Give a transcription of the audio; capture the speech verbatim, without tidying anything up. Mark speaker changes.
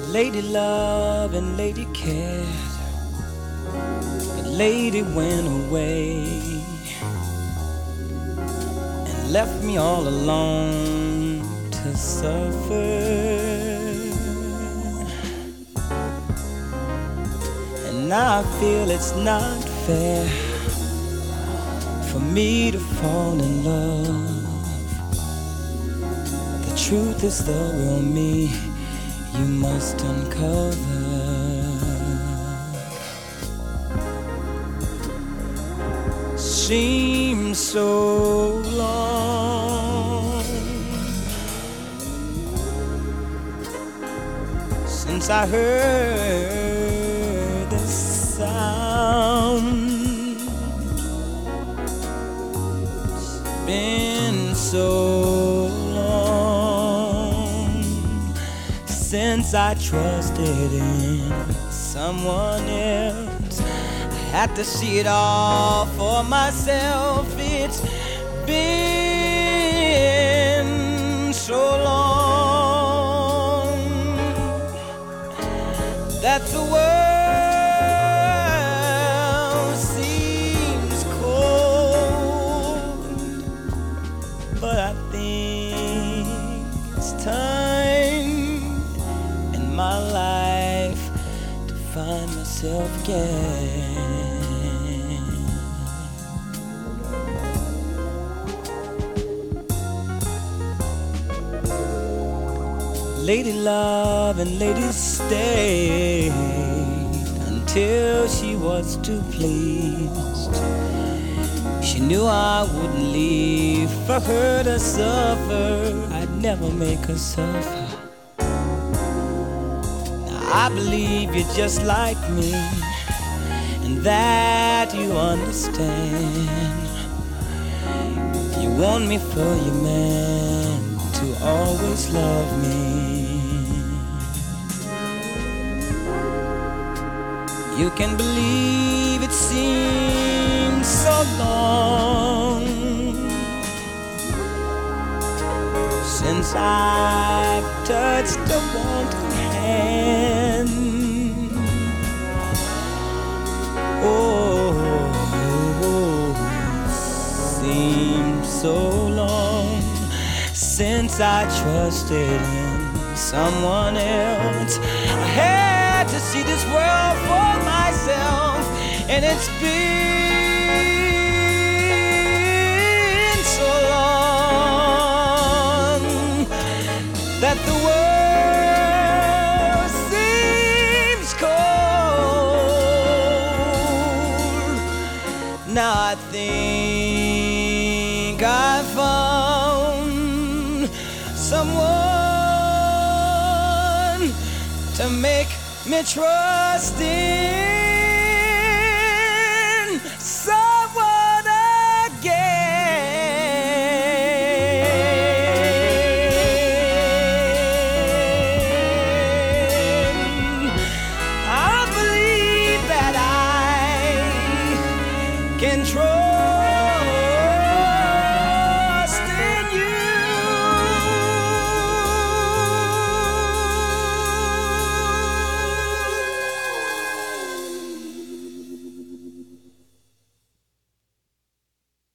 Speaker 1: Lady love and lady cared, but lady went away and left me all alone to suffer. And now I feel it's not fair for me to fall in love. The truth is the real me you must uncover. Seems so long since I heard the sound. It's been so long since I trusted in someone else. I had to see it all for myself. It's been so long that the world seems cold, but I think it's time in my life to find myself again. Lady love and lady stayed until she was too pleased. She knew I wouldn't leave for her to suffer. I'd never make her suffer. Now I believe you're just like me, and that you understand. You want me for your man, to always love me. You can believe it seems so long since I've touched a wanting hand. Oh, seems so long since I trusted in someone else. I had to see this world for myself, and it's been so long that the world seems cold. Now I think I found someone to make me trust in someone again. I believe that I can trust